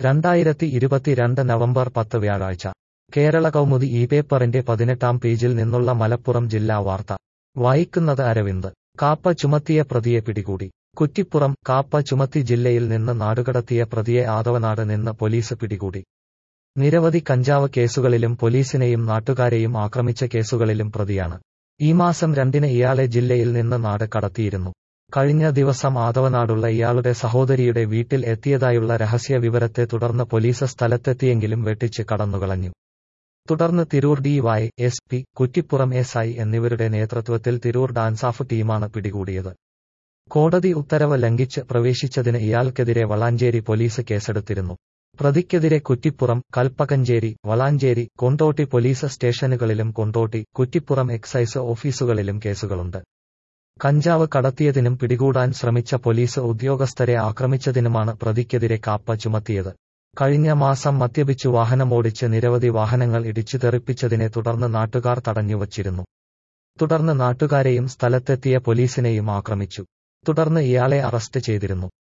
2022 November 10 വ്യാഴാഴ്ച കേരള കൗമുദി ഈ പേപ്പറിന്റെ 18-ാം പേജിൽ നിന്നുള്ള മലപ്പുറം ജില്ലാ വാർത്ത വായിക്കുന്നത് അരവിന്ദ്. കാപ്പ ചുമത്തിയ പ്രതിയെ പിടികൂടി. കുറ്റിപ്പുറം. കാപ്പ ചുമത്തി ജില്ലയിൽ നിന്ന് നാടുകടത്തിയ പ്രതിയെ ആദവനാട് നിന്ന് പോലീസ് പിടികൂടി. നിരവധി കഞ്ചാവ് കേസുകളിലും പോലീസിനെയും നാട്ടുകാരെയും ആക്രമിച്ച കേസുകളിലും പ്രതിയാണ്. ഈ മാസം 2-ന് ഇയാളെ ജില്ലയിൽ നിന്ന് നാട് കടത്തിയിരുന്നു. കഴിഞ്ഞ ദിവസം ആദവനാടുള്ള ഇയാളുടെ സഹോദരിയുടെ വീട്ടിൽ എത്തിയതായുള്ള രഹസ്യ വിവരത്തെ തുടർന്ന് പോലീസ് സ്ഥലത്തെത്തിയെങ്കിലും വെട്ടിച്ച് കടന്നുകളഞ്ഞു. തുടർന്ന് Tirur DY, SP, Kuttippuram SI എന്നിവരുടെ നേതൃത്വത്തിൽ തിരൂർ ഡാൻസാഫ് ടീമാണ് പിടികൂടിയത്. കോടതി ഉത്തരവ് ലംഘിച്ച് പ്രവേശിച്ചതിന് ഇയാൾക്കെതിരെ വളാഞ്ചേരി പോലീസ് കേസെടുത്തിരുന്നു. പ്രതിക്കെതിരെ കുറ്റിപ്പുറം, കൽപ്പകഞ്ചേരി, വളാഞ്ചേരി, കൊണ്ടോട്ടി പോലീസ് സ്റ്റേഷനുകളിലും കൊണ്ടോട്ടി, കുറ്റിപ്പുറം എക്സൈസ് ഓഫീസുകളിലും കേസുകളുണ്ട്. കഞ്ചാവ് കടത്തിയതിനും പിടികൂടാൻ ശ്രമിച്ച പോലീസ് ഉദ്യോഗസ്ഥരെ ആക്രമിച്ചതിനുമാണ് പ്രതിക്കെതിരെ കാപ്പ ചുമത്തിയത്. കഴിഞ്ഞ മാസം മദ്യപിച്ചു വാഹനമോടിച്ച് നിരവധി വാഹനങ്ങൾ ഇടിച്ചു തെറിപ്പിച്ചതിനെ തുടർന്ന് നാട്ടുകാർ തടഞ്ഞുവച്ചിരുന്നു. തുടർന്ന് നാട്ടുകാരെയും സ്ഥലത്തെത്തിയ പോലീസിനെയും ആക്രമിച്ചു. തുടർന്ന് ഇയാളെ അറസ്റ്റ് ചെയ്തിരുന്നു.